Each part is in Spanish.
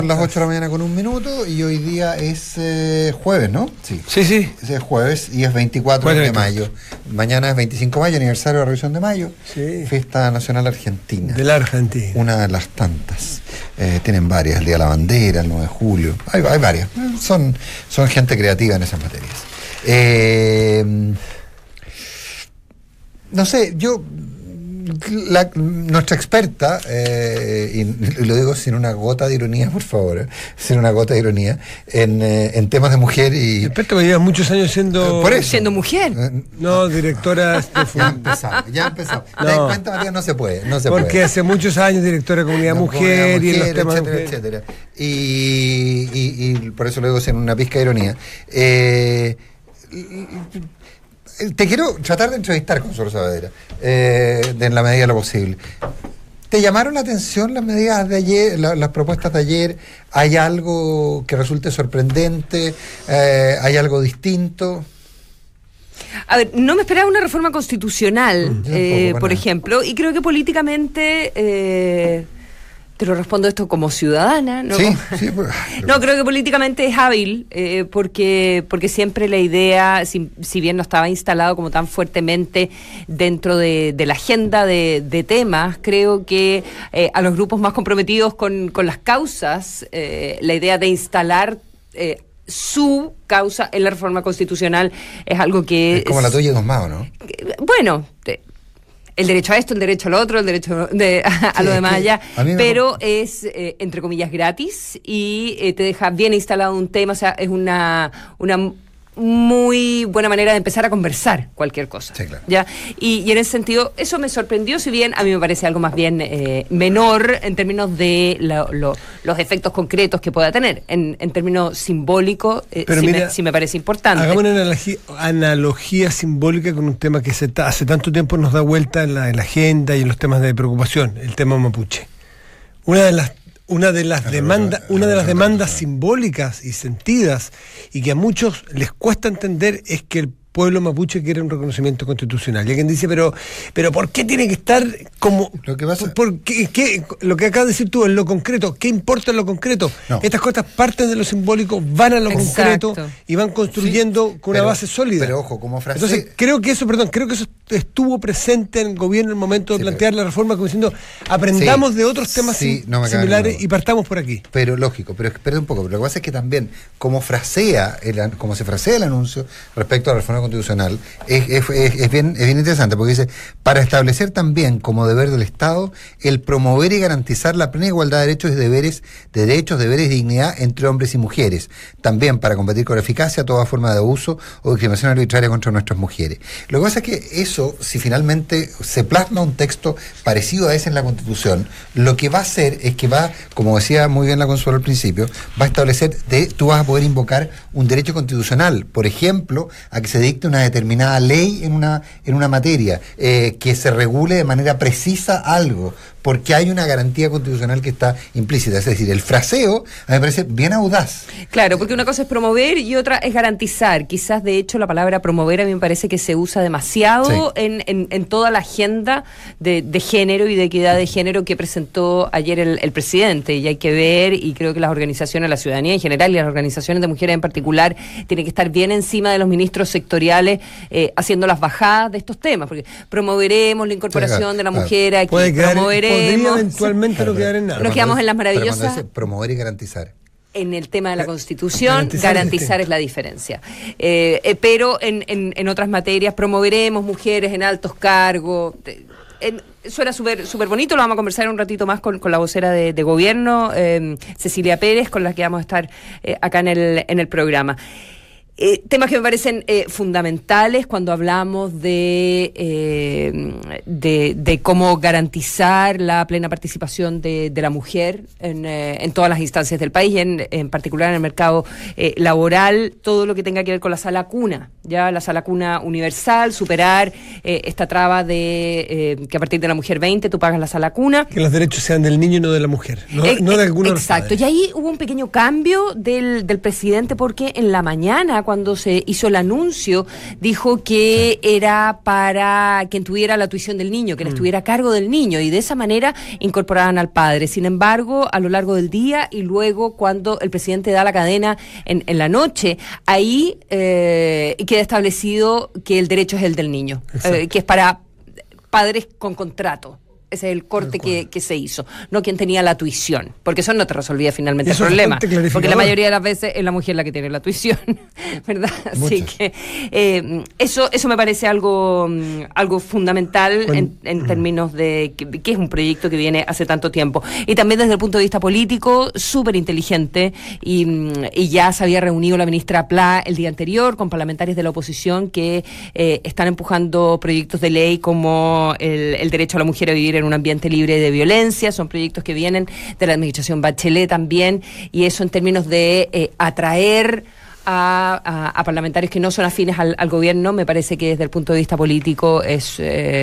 Las 8 de la mañana con 1 minuto y hoy día es jueves, ¿no? Sí. Es jueves y es 24 de mayo. Mañana es 25 de mayo, aniversario de la Revolución de Mayo. Sí. Fiesta Nacional Argentina. De la Argentina. Una de las tantas. Tienen varias, el Día de la Bandera, el 9 de julio. Hay varias. Son gente creativa en esas materias. No sé, nuestra experta, y lo digo sin una gota de ironía, por favor, sin una gota de ironía, en temas de mujer y... Experta que lleva muchos años siendo mujer. No, directora... Ya empezamos. ¿Te das cuenta, Matías? No se puede. Porque hace muchos años directora de Comunidad Mujer y en los temas etcétera. Y por eso lo digo sin una pizca de ironía. Te quiero tratar de entrevistar, Consuelo Saavedra, en la medida de lo posible. ¿Te llamaron la atención las medidas de ayer, las propuestas de ayer? ¿Hay algo que resulte sorprendente? ¿Hay algo distinto? A ver, no me esperaba una reforma constitucional, por ejemplo, y creo que políticamente... te lo respondo esto como ciudadana, ¿no? Sí, no, creo que políticamente es hábil, porque siempre la idea, si bien no estaba instalado como tan fuertemente dentro de la agenda de temas, creo que a los grupos más comprometidos con las causas, la idea de instalar su causa en la reforma constitucional es algo que... Es como la tuya y dos más, ¿no? Bueno... el derecho a esto, el derecho al otro, el derecho a lo demás allá, pero es, entre comillas, gratis y te deja bien instalado un tema, o sea, es una muy buena manera de empezar a conversar cualquier cosa. Sí, claro. ¿Ya? Y en ese sentido, eso me sorprendió, si bien a mí me parece algo más bien menor en términos de los efectos concretos que pueda tener. En términos simbólicos, sí me parece importante. Hagamos una analogía simbólica con un tema que hace tanto tiempo nos da vuelta en la agenda y en los temas de preocupación, el tema mapuche. Una de las demandas simbólicas y sentidas y que a muchos les cuesta entender es que el pueblo mapuche quiere un reconocimiento constitucional. Y alguien dice, pero ¿por qué tiene que estar como... Lo que pasa... lo que acabas de decir tú, en lo concreto, ¿qué importa en lo concreto? No. Estas cosas parten de lo simbólico, van a lo concreto y van construyendo con una base sólida. Pero ojo, como frase... Entonces, creo que eso estuvo presente en el gobierno en el momento de plantear la reforma, como diciendo, aprendamos de otros temas similares y partamos por aquí. Pero lógico, pero espera un poco, pero lo que pasa es que también, como se frasea el anuncio respecto a la reforma constitucional, es bien interesante, porque dice, para establecer también como deber del Estado el promover y garantizar la plena igualdad de derechos, deberes y dignidad entre hombres y mujeres, también para combatir con eficacia toda forma de abuso o discriminación arbitraria contra nuestras mujeres. Lo que pasa es que eso, si finalmente se plasma un texto parecido a ese en la Constitución, lo que va a hacer es que va, como decía muy bien la Consuelo al principio, va a establecer, tú vas a poder invocar un derecho constitucional, por ejemplo, a que se dicte una determinada ley en una materia, que se regule de manera precisa algo, porque hay una garantía constitucional que está implícita. Es decir, el fraseo a mí me parece bien audaz. Claro, porque una cosa es promover y otra es garantizar. Quizás, de hecho, la palabra promover a mí me parece que se usa demasiado en toda la agenda de género y de equidad de género que presentó ayer el presidente. Y hay que ver, y creo que las organizaciones, la ciudadanía en general y las organizaciones de mujeres en particular, tienen que estar bien encima de los ministros sectoriales haciendo las bajadas de estos temas, porque promoveremos la incorporación de la mujer aquí, promoveremos... Podría eventualmente no quedar en nada. Nos quedamos en las maravillosas... Pero cuando dice promover y garantizar... En el tema de la Constitución, garantizar es la diferencia. Pero en otras materias, promoveremos mujeres en altos cargos... Suena súper bonito, lo vamos a conversar un ratito más con la vocera de gobierno, Cecilia Pérez, con la que vamos a estar acá en el programa. Temas que me parecen fundamentales cuando hablamos de cómo garantizar la plena participación de la mujer en todas las instancias del país, en particular en el mercado laboral, todo lo que tenga que ver con la sala cuna, ya la sala cuna universal, superar esta traba de que a partir de la mujer 20 tú pagas la sala cuna. Que los derechos sean del niño y no de la mujer, no de alguno de los padres. Exacto, y ahí hubo un pequeño cambio del presidente, porque en la mañana, Pla, cuando se hizo el anuncio, dijo que era para quien tuviera la tuición del niño, quien estuviera a cargo del niño, y de esa manera incorporaban al padre. Sin embargo, a lo largo del día y luego cuando el presidente da la cadena en la noche, ahí queda establecido que el derecho es el del niño, que es para padres con contrato. Ese es el corte que se hizo, no quien tenía la tuición, porque eso no te resolvía finalmente el problema, porque la mayoría de las veces es la mujer la que tiene la tuición, ¿verdad? Así que eso me parece algo fundamental en términos de que es un proyecto que viene hace tanto tiempo. Y también desde el punto de vista político, súper inteligente, y ya se había reunido la ministra Pla el día anterior con parlamentarios de la oposición que están empujando proyectos de ley como el derecho a la mujer a vivir en un ambiente libre de violencia. Son proyectos que vienen de la administración Bachelet también, y eso en términos de atraer a parlamentarios que no son afines al gobierno, me parece que desde el punto de vista político es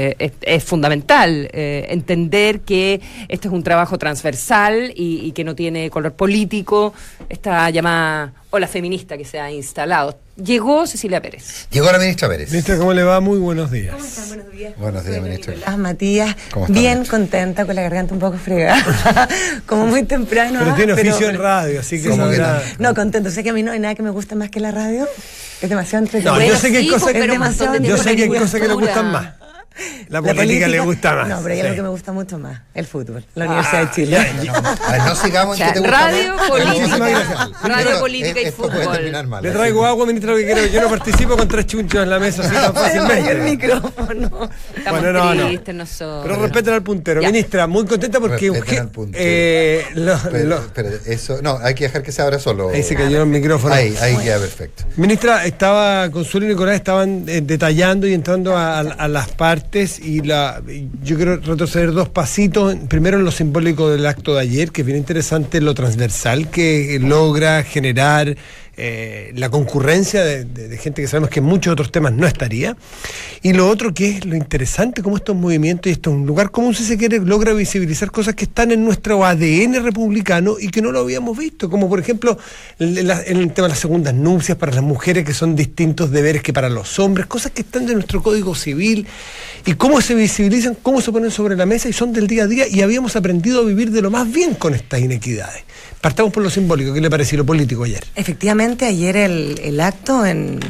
fundamental entender que este es un trabajo transversal y que no tiene color político, esta llamada ola feminista que se ha instalado. Llegó Cecilia Pérez. Llegó la ministra Pérez. Ministra, ¿cómo le va? Muy buenos días. ¿Cómo están? Buenos días. Buenos días, ministra. Hola, Matías. ¿Cómo está, bien ministra? contenta, con la garganta un poco fregada. Como muy temprano. Pero tiene oficio en radio, así que ¿Cómo que sabrá. No, contento. Sé que a mí no hay nada que me guste más que la radio. Es demasiado entretenido. No, yo sé que hay cosas pero es demasiado un montón de Yo sé que hay cultura. cosas que le gustan más. La política le gusta más. No, pero hay Sí. algo que me gusta mucho más. El fútbol. La Universidad de Chile. A ver, no sigamos O sea, en que te gusta radio, más. política, Muchísimas gracias. radio, Pero, política y esto puede fútbol. terminar mal. Le traigo agua, ministra, porque yo no participo con 3 chunchos en la mesa así tan El fácilmente. micrófono. Estamos Bueno, no. tristes nosotros. Pero respeten al puntero. Ya. Ministra, muy contenta porque... Respeten al puntero. Pero eso, no, hay que dejar que se abra solo. Ahí se cayó el micrófono. Ahí queda perfecto. Ministra, Consuelo y Nicolás estaban detallando y entrando a las partes, y yo quiero retroceder 2 pasitos. Primero, en lo simbólico del acto de ayer, que es bien interesante lo transversal que logra generar la concurrencia de gente que sabemos que en muchos otros temas no estaría. Y lo otro, que es lo interesante, como estos movimientos, y esto es un lugar común, si se quiere, logra visibilizar cosas que están en nuestro ADN republicano y que no lo habíamos visto, como por ejemplo en el tema de las segundas nupcias para las mujeres, que son distintos deberes que para los hombres, cosas que están de nuestro Código Civil, y cómo se visibilizan, cómo se ponen sobre la mesa y son del día a día, y habíamos aprendido a vivir de lo más bien con estas inequidades. Partamos por lo simbólico. ¿Qué le pareció lo político ayer? Efectivamente, ayer el acto en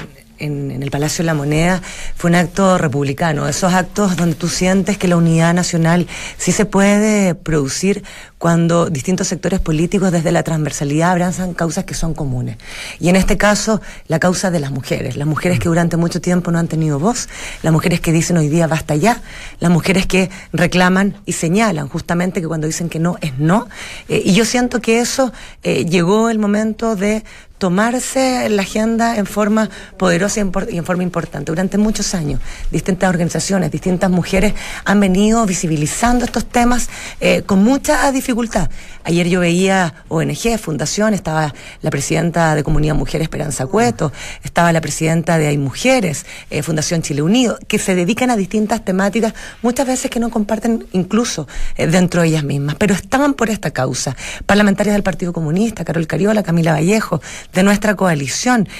el Palacio de la Moneda fue un acto republicano, esos actos donde tú sientes que la unidad nacional sí se puede producir cuando distintos sectores políticos desde la transversalidad abrazan causas que son comunes. Y en este caso, la causa de las mujeres que durante mucho tiempo no han tenido voz, las mujeres que dicen hoy día basta ya, las mujeres que reclaman y señalan justamente que cuando dicen que no es no. Y yo siento que eso llegó el momento de tomarse la agenda en forma poderosa y en forma importante. Durante muchos años, distintas organizaciones, distintas mujeres han venido visibilizando estos temas con mucha dificultad. Ayer yo veía ONG, Fundación, estaba la presidenta de Comunidad Mujer Esperanza Cueto, estaba la presidenta de Hay Mujeres, Fundación Chile Unido, que se dedican a distintas temáticas, muchas veces que no comparten incluso dentro de ellas mismas, pero estaban por esta causa. Parlamentarias del Partido Comunista, Carol Cariola, Camila Vallejo, de nuestra coalición,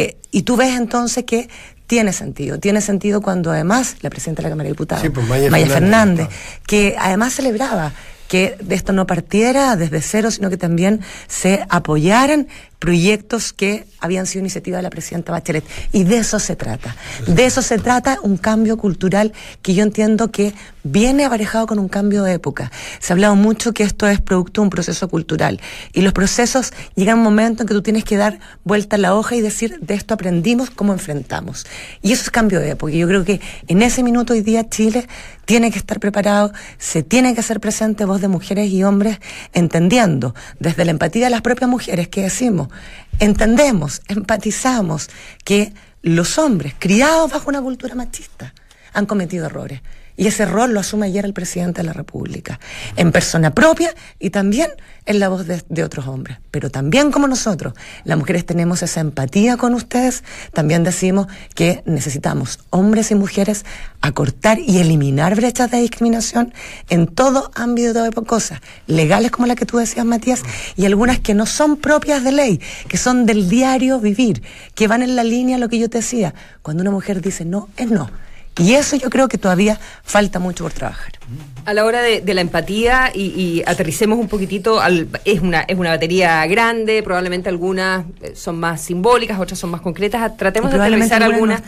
y tú ves entonces que tiene sentido cuando además la presidenta de la Cámara de Diputados, Sí, pues, Maya Fernández, que además celebraba que de esto no partiera desde cero, sino que también se apoyaran proyectos que habían sido iniciativa de la presidenta Bachelet. Y de eso se trata. De eso se trata, un cambio cultural que yo entiendo que viene aparejado con un cambio de época. Se ha hablado mucho que esto es producto de un proceso cultural. Y los procesos llegan a un momento en que tú tienes que dar vuelta a la hoja y decir, de esto aprendimos, cómo enfrentamos. Y eso es cambio de época. Y yo creo que en ese minuto hoy día Chile tiene que estar preparado, se tiene que hacer presente voz de mujeres y hombres, entendiendo desde la empatía de las propias mujeres que decimos, entendemos, empatizamos que los hombres criados bajo una cultura machista han cometido errores Y ese rol lo asume ayer el presidente de la República, en persona propia y también en la voz de otros hombres. Pero también como nosotros, las mujeres tenemos esa empatía con ustedes, también decimos que necesitamos, hombres y mujeres, acortar y eliminar brechas de discriminación en todo ámbito de cosas, legales como la que tú decías, Matías, y algunas que no son propias de ley, que son del diario vivir, que van en la línea de lo que yo te decía. Cuando una mujer dice no, es no. Y eso yo creo que todavía falta mucho por trabajar. A la hora de la empatía, y aterricemos un poquitito, es una batería grande, probablemente algunas son más simbólicas, otras son más concretas, tratemos de aterrizar algunas.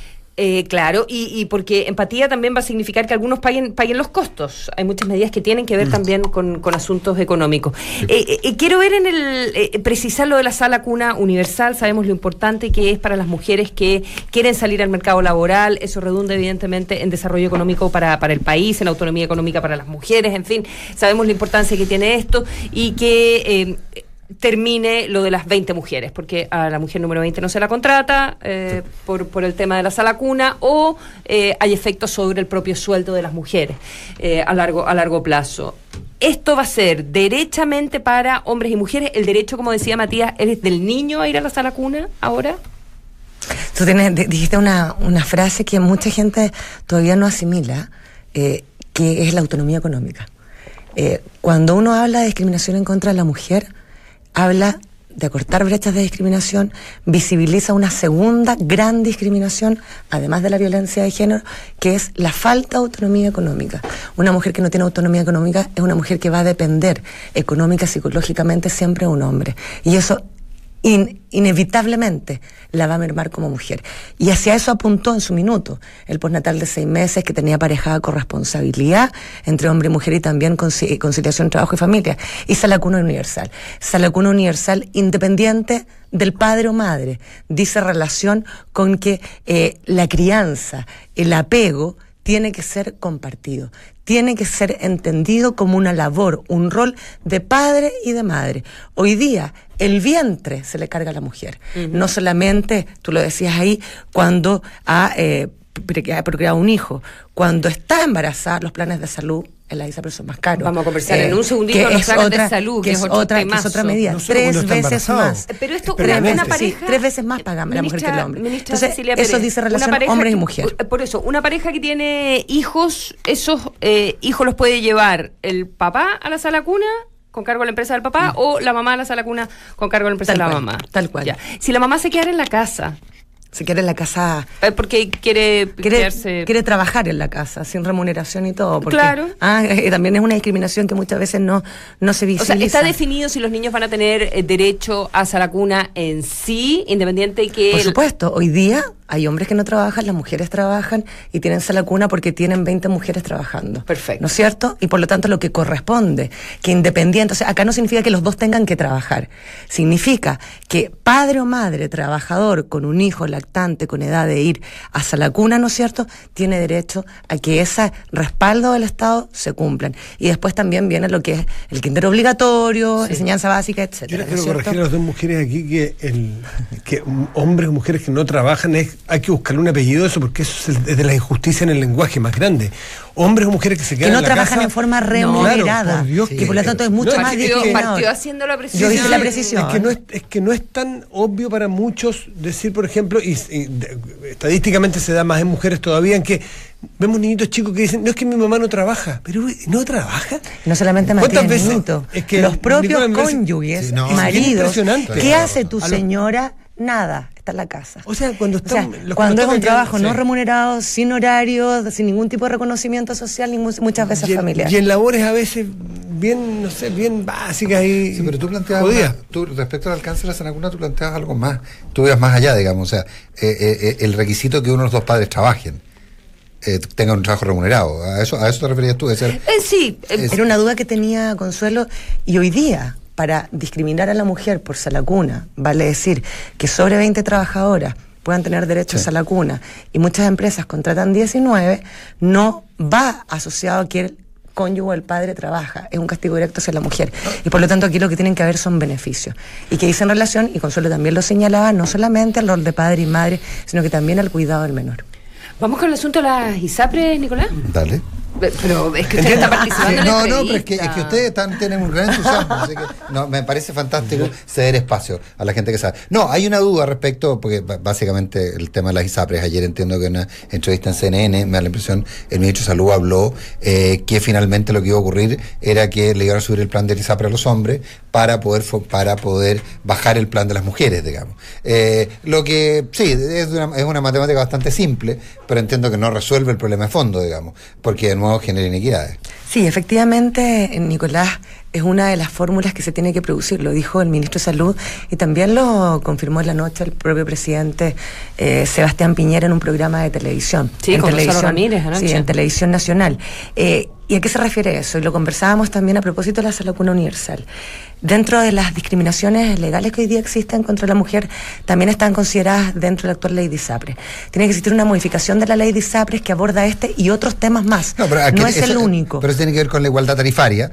Claro, y porque empatía también va a significar que algunos paguen los costos. Hay muchas medidas que tienen que ver también con asuntos económicos. Quiero ver precisar lo de la sala cuna universal. Sabemos lo importante que es para las mujeres que quieren salir al mercado laboral. Eso redunda evidentemente en desarrollo económico para el país, en autonomía económica para las mujeres, en fin. Sabemos la importancia que tiene esto y que termine lo de las 20 mujeres, porque a la mujer número 20 no se la contrata por el tema de la sala cuna, o hay efectos sobre el propio sueldo de las mujeres a largo plazo. Esto va a ser derechamente para hombres y mujeres. El derecho, como decía Matías, es del niño a ir a la sala cuna ahora. Tú dijiste una frase que mucha gente todavía no asimila, que es la autonomía económica. Cuando uno habla de discriminación en contra de la mujer, habla de acortar brechas de discriminación, visibiliza una segunda gran discriminación, además de la violencia de género, que es la falta de autonomía económica. Una mujer que no tiene autonomía económica es una mujer que va a depender económica, psicológicamente, siempre de un hombre. Y eso inevitablemente la va a mermar como mujer. Y hacia eso apuntó en su minuto el postnatal de 6 meses, que tenía aparejada corresponsabilidad entre hombre y mujer y también conciliación, trabajo y familia. Y sala cuna universal. Sala cuna universal independiente del padre o madre. Dice relación con que la crianza, el apego, tiene que ser compartido, tiene que ser entendido como una labor, un rol de padre y de madre. Hoy día, el vientre se le carga a la mujer. No solamente, tú lo decías ahí, cuando ha procreado un hijo, cuando está embarazada, los planes de salud en la ISAPRE son más caros. Vamos a conversar en un segundito los planes de salud, que es otra medida, no 3 veces más. Pero esto, una pareja, sí, 3 veces más paga la mujer que el hombre. Entonces, eso dice relación hombres y mujeres. Por eso, una pareja que tiene hijos, esos hijos los puede llevar el papá a la sala cuna con cargo a la empresa del papá, o la mamá a la sala cuna con cargo a la empresa de la mamá. Tal cual. Ya. Si la mamá se queda en la casa, se queda en la casa porque quiere trabajar en la casa sin remuneración y todo, porque, claro, también es una discriminación que muchas veces no se visibiliza. O sea, está definido si los niños van a tener derecho a sala cuna en sí, independiente que... Por supuesto, hoy día hay hombres que no trabajan, las mujeres trabajan y tienen sala cuna porque tienen 20 mujeres trabajando. Perfecto. ¿No es cierto? Y por lo tanto lo que corresponde, que independiente, o sea, acá no significa que los dos tengan que trabajar, significa que padre o madre trabajador con un hijo lactante con edad de ir a sala cuna, ¿no es cierto?, tiene derecho a que ese respaldo del Estado se cumplan. Y después también viene lo que es el kinder obligatorio, enseñanza básica, etcétera. Yo quiero corregir a las dos mujeres aquí que hombres o mujeres que no trabajan hay que buscarle un apellido a eso, porque eso es de la injusticia en el lenguaje más grande. Hombres o mujeres que se quedan que no en la trabajan casa, en forma remunerada, claro, por Dios, que por lo tanto es mucho más discriminador. Partió haciendo la precisión. Yo hice la precisión. Es que no es tan obvio para muchos decir, por ejemplo, y estadísticamente se da más en mujeres todavía, en que vemos niñitos chicos que dicen, no, es que mi mamá no trabaja, pero ¿no trabaja? No solamente ¿Cuántas veces? Niñito, Es que los propios Nicolás, cónyuges, es maridos, impresionante. ¿qué hace tu señora? Nada, está en la casa. O sea, cuando es un trabajo no remunerado, sin horario, sin ningún tipo de reconocimiento social, muchas veces familiar. Y en labores a veces bien, no sé, bien básicas y... Sí, pero tú planteabas, respecto al alcance de la sala cuna, tú planteabas algo más, tú ibas más allá, digamos, o sea, el requisito que uno de los dos padres trabajen, tengan un trabajo remunerado. ¿A eso te referías tú? Sí, era una duda que tenía Consuelo, y hoy día, para discriminar a la mujer por sala cuna, vale decir que sobre 20 trabajadoras puedan tener derecho a sala cuna, y muchas empresas contratan 19, no va asociado a que el cónyuge, el padre, trabaja, es un castigo directo hacia la mujer, y por lo tanto aquí lo que tienen que haber son beneficios, y que dicen relación, y Consuelo también lo señalaba, no solamente al rol de padre y madre, sino que también al cuidado del menor. Vamos con el asunto de las ISAPRES, Nicolás. Dale. Pero es que usted está participando en la No, entrevista. pero es que ustedes tienen un gran entusiasmo, así que no, me parece fantástico ceder espacio a la gente que sabe. No, hay una duda respecto, porque básicamente el tema de las ISAPRES, ayer entiendo que en una entrevista en CNN, me da la impresión, el ministro de Salud habló que finalmente lo que iba a ocurrir era que le iban a subir el plan de ISAPRES a los hombres para poder bajar el plan de las mujeres, digamos. Lo que, sí, es una matemática bastante simple, pero entiendo que no resuelve el problema de fondo, digamos, porque de nuevo genera inequidades. Sí, efectivamente, Nicolás, es una de las fórmulas que se tiene que producir, lo dijo el ministro de Salud y también lo confirmó en la noche el propio presidente Sebastián Piñera en un programa de televisión. Sí, con Gonzalo Ramírez anoche. Sí, en Televisión Nacional. ¿Y a qué se refiere eso? Y lo conversábamos también a propósito de la salud universal. Dentro de las discriminaciones legales que hoy día existen contra la mujer, también están consideradas dentro de la actual ley de ISAPRES. Tiene que existir una modificación de la ley de ISAPRES que aborda este y otros temas más. No es el único. Pero eso tiene que ver con la igualdad tarifaria,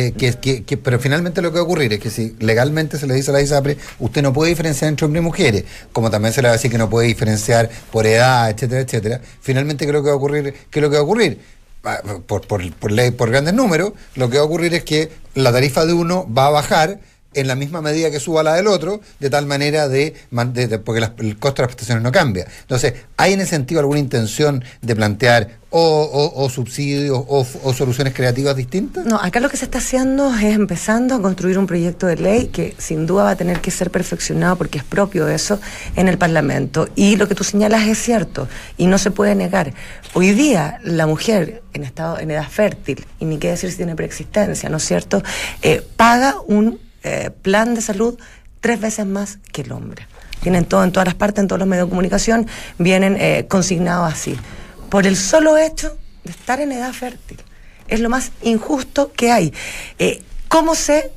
pero finalmente lo que va a ocurrir es que si legalmente se le dice a la ISAPRES, usted no puede diferenciar entre hombres y mujeres, como también se le va a decir que no puede diferenciar por edad, etcétera, etcétera. Finalmente, ¿qué es lo que va a ocurrir? Por ley, por grandes números, lo que va a ocurrir es que la tarifa de uno va a bajar en la misma medida que suba la del otro, de tal manera porque el costo de las prestaciones no cambia. Entonces, ¿hay en ese sentido alguna intención de plantear o subsidios o soluciones creativas distintas? No, acá lo que se está haciendo es empezando a construir un proyecto de ley que sin duda va a tener que ser perfeccionado porque es propio de eso en el Parlamento. Y lo que tú señalas es cierto y no se puede negar. Hoy día la mujer en edad fértil, y ni qué decir si tiene preexistencia, ¿no es cierto?, paga un plan de salud 3 veces más que el hombre. Tienen todo en todas las partes, en todos los medios de comunicación, vienen consignados así. Por el solo hecho de estar en edad fértil. Es lo más injusto que hay. ¿Cómo se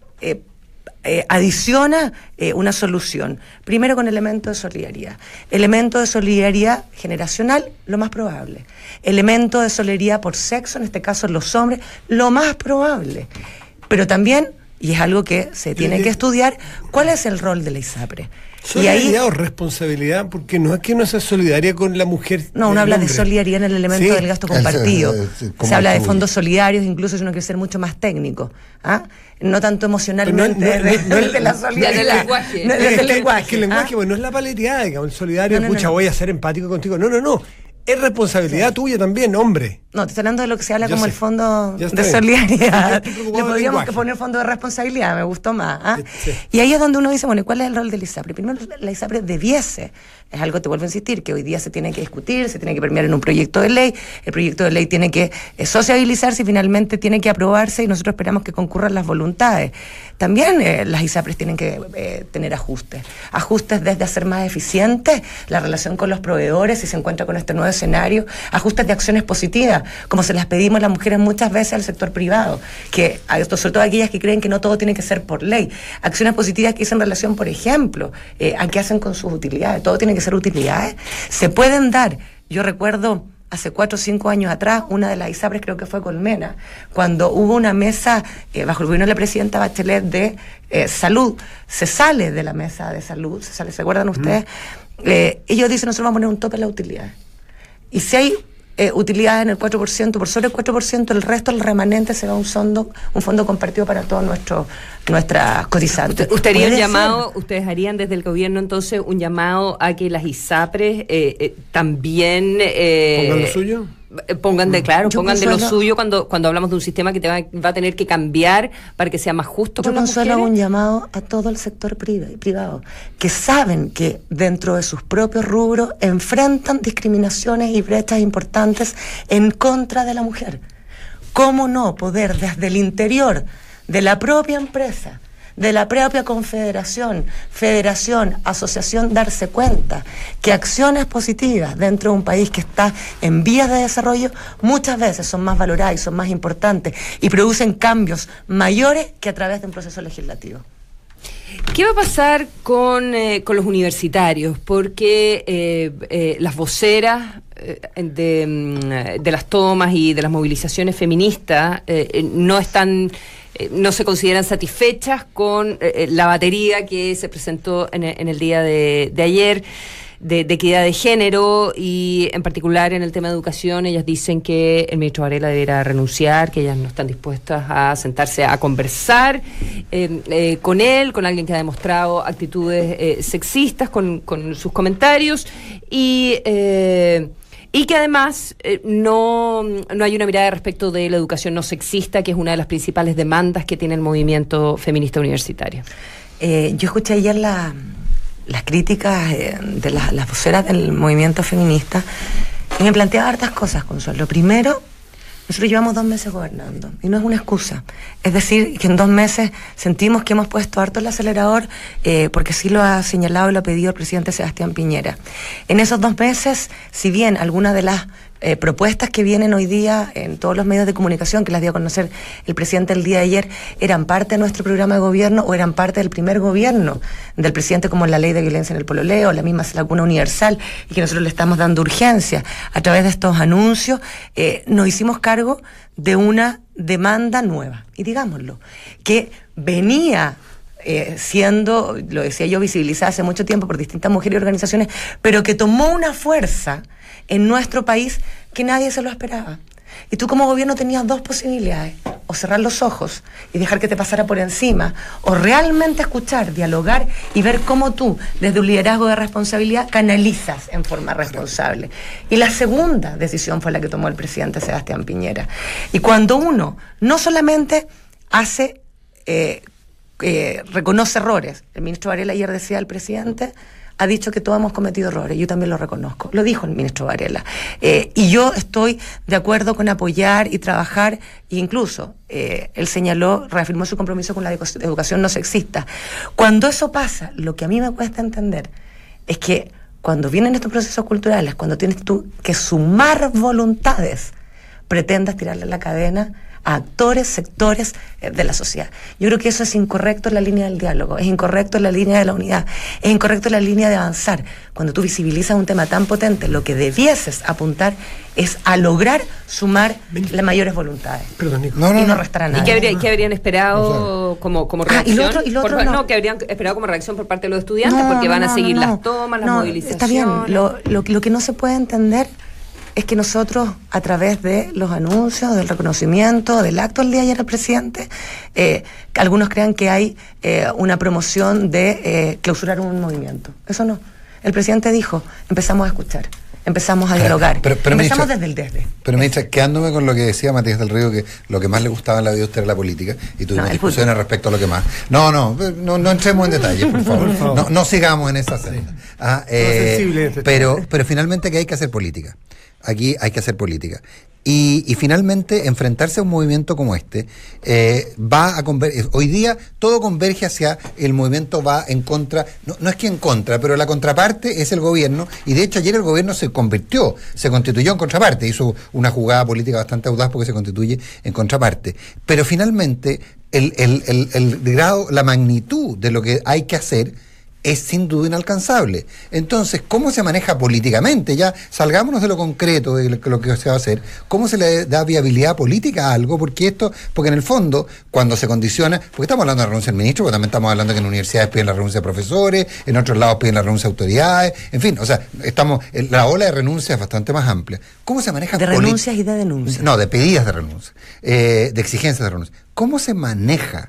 adiciona una solución? Primero con elemento de solidaridad. Elemento de solidaridad generacional, lo más probable. Elemento de solidaridad por sexo, en este caso los hombres, lo más probable. Pero también, y es algo que se tiene que estudiar, ¿cuál es el rol de la ISAPRES? ¿Solidaridad o responsabilidad? Porque no es que no sea solidaria con la mujer. No, uno habla de solidaridad en el elemento del gasto compartido. Se habla de fondos solidarios, incluso si uno quiere ser mucho más técnico. No tanto emocionalmente de la solidaridad. Del lenguaje. Es que el lenguaje, no es la paleridad, digamos, el solidario, voy a ser empático contigo. No. Es responsabilidad tuya también, hombre. No, te estoy hablando de lo que se habla como el fondo de solidaridad. Le podríamos poner fondo de responsabilidad, me gustó más. Sí. Y ahí es donde uno dice, bueno, ¿y cuál es el rol del ISAPRES? Primero, la ISAPRES debiese, es algo, te vuelvo a insistir, que hoy día se tiene que discutir, se tiene que permear en un proyecto de ley, el proyecto de ley tiene que sociabilizarse y finalmente tiene que aprobarse y nosotros esperamos que concurran las voluntades. También las ISAPRES tienen que tener ajustes desde hacer más eficiente la relación con los proveedores si se encuentra con este nuevo escenario, ajustes de acciones positivas, como se las pedimos las mujeres muchas veces al sector privado, que sobre todo aquellas que creen que no todo tiene que ser por ley, acciones positivas que dicen relación, por ejemplo, a qué hacen con sus utilidades, todo tiene que ser utilidades, se pueden dar. Yo recuerdo hace 4 o 5 años atrás, una de las ISAPRES, creo que fue Colmena, cuando hubo una mesa bajo el gobierno de la presidenta Bachelet de salud, se sale de la mesa de salud, ¿se acuerdan ustedes? Ellos dicen, nosotros vamos a poner un tope en la utilidad. Y si hay utilidades en el 4%, por sobre el 4%, el resto, el remanente, se va a un fondo compartido para todos nuestras cotizantes. Ustedes harían desde el gobierno entonces un llamado a que las ISAPRES también pongan lo suyo. Pongan de lo suyo cuando hablamos de un sistema que va a tener que cambiar para que sea más justo con las mujeres. Yo hago un llamado a todo el sector privado que saben que dentro de sus propios rubros enfrentan discriminaciones y brechas importantes en contra de la mujer. ¿Cómo no poder desde el interior de la propia empresa, de la propia confederación, federación, asociación, darse cuenta que acciones positivas dentro de un país que está en vías de desarrollo muchas veces son más valoradas y son más importantes y producen cambios mayores que a través de un proceso legislativo? ¿Qué va a pasar con los universitarios? Porque las voceras de las tomas y de las movilizaciones feministas no están no se consideran satisfechas con la batería que se presentó en el día de ayer de equidad de género, y en particular en el tema de educación ellas dicen que el ministro Varela deberá renunciar, que ellas no están dispuestas a sentarse a conversar con él, con alguien que ha demostrado actitudes sexistas con sus comentarios, y que además no hay una mirada respecto de la educación no sexista, que es una de las principales demandas que tiene el movimiento feminista universitario. Yo escuché ayer las críticas de las voceras del movimiento feminista, y me planteaba hartas cosas, Consuelo. Primero, nosotros llevamos 2 meses gobernando y no es una excusa. Es decir, que en 2 meses sentimos que hemos puesto harto el acelerador, porque así lo ha señalado y lo ha pedido el presidente Sebastián Piñera. En esos 2 meses, si bien algunas de las propuestas que vienen hoy día en todos los medios de comunicación, que las dio a conocer el presidente el día de ayer, eran parte de nuestro programa de gobierno o eran parte del primer gobierno del presidente, como la ley de violencia en el pololeo, la misma vacuna universal, y que nosotros le estamos dando urgencia a través de estos anuncios, nos hicimos cargo de una demanda nueva, y digámoslo, que venía siendo, lo decía yo, visibilizada hace mucho tiempo por distintas mujeres y organizaciones, pero que tomó una fuerza en nuestro país que nadie se lo esperaba. Y tú como gobierno tenías 2 posibilidades: o cerrar los ojos y dejar que te pasara por encima, o realmente escuchar, dialogar y ver cómo tú, desde un liderazgo de responsabilidad, canalizas en forma responsable. Y la segunda decisión fue la que tomó el presidente Sebastián Piñera. Y cuando uno no solamente hace reconoce errores, el ministro Varela ayer decía al presidente, ha dicho que todos hemos cometido errores, yo también lo reconozco, lo dijo el ministro Varela, y yo estoy de acuerdo con apoyar y trabajar, e incluso él señaló, reafirmó su compromiso con la educación no sexista. Cuando eso pasa, lo que a mí me cuesta entender es que cuando vienen estos procesos culturales, cuando tienes tú que sumar voluntades, pretendas tirarle la cadena a actores, sectores de la sociedad. Yo creo que eso es incorrecto en la línea del diálogo, es incorrecto en la línea de la unidad, es incorrecto en la línea de avanzar. Cuando tú visibilizas un tema tan potente, lo que debieses apuntar es a lograr sumar las mayores voluntades. Perdón, Nico. No restar a nadie. ¿Y qué habrían esperado como reacción? ¿Y lo otro no? No, que habrían esperado como reacción por parte de los estudiantes, porque van a seguir las tomas, las movilizaciones. Está bien, lo que no se puede entender es que nosotros, a través de los anuncios, del reconocimiento, del acto el día de ayer al presidente, algunos crean que hay una promoción de clausurar un movimiento. Eso no. El presidente dijo, empezamos a escuchar, empezamos a dialogar, empezamos desde el desde. Pero ministra, quedándome con lo que decía Matías del Río, que lo que más le gustaba en la vida a usted era la política, y tuvimos discusiones respecto a lo que más. No entremos en detalles, por favor. No sigamos en esa senda. Pero finalmente que hay que hacer política. Aquí hay que hacer política. Y finalmente enfrentarse a un movimiento como este va a converger. Hoy día todo converge hacia el movimiento, va en contra, no es que en contra, pero la contraparte es el gobierno, y de hecho ayer el gobierno se constituyó en contraparte, hizo una jugada política bastante audaz porque se constituye en contraparte. Pero finalmente el grado, la magnitud de lo que hay que hacer es sin duda inalcanzable. Entonces, ¿cómo se maneja políticamente? Ya salgámonos de lo concreto, de lo que se va a hacer. ¿Cómo se le da viabilidad política a algo? Porque en el fondo, cuando se condiciona, porque estamos hablando de la renuncia del ministro, pero también estamos hablando que en universidades piden la renuncia de profesores, en otros lados piden la renuncia de autoridades, en fin, la ola de renuncia es bastante más amplia. ¿Cómo se maneja? De renuncias y de denuncias. No, de pedidas de renuncia, de exigencias de renuncia. ¿Cómo se maneja